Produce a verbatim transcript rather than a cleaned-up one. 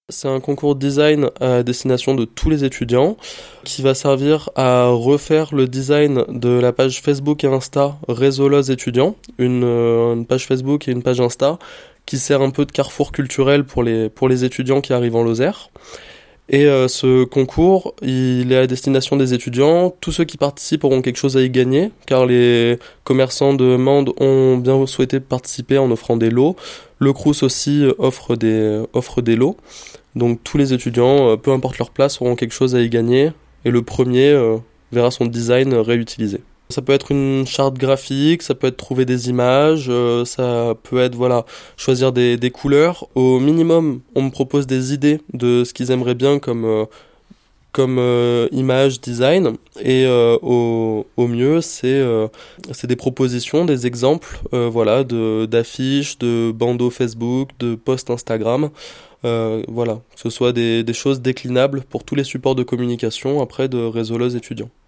C'est un concours design à destination de tous les étudiants qui va servir à refaire le design de la page Facebook et Insta Réseau Lozes étudiants, une, euh, une page Facebook et une page Insta qui sert un peu de carrefour culturel pour les, pour les étudiants qui arrivent en Lozère. Et euh, ce concours, il est à destination des étudiants. Tous ceux qui participent auront quelque chose à y gagner, car les commerçants de Mende ont bien souhaité participer en offrant des lots. Le Crous aussi offre des, offre des lots. Donc tous les étudiants, euh, peu importe leur place, auront quelque chose à y gagner. Et le premier euh, verra son design réutilisé. Ça peut être une charte graphique, ça peut être trouver des images, euh, ça peut être voilà choisir des, des couleurs. Au minimum, on me propose des idées de ce qu'ils aimeraient bien comme euh, comme euh, image, design, et euh, au, au mieux c'est euh, c'est des propositions, des exemples, euh, voilà, de d'affiches, de bandeaux Facebook, de posts Instagram, euh, voilà, que ce soit des des choses déclinables pour tous les supports de communication après de Réseau Lozes étudiants.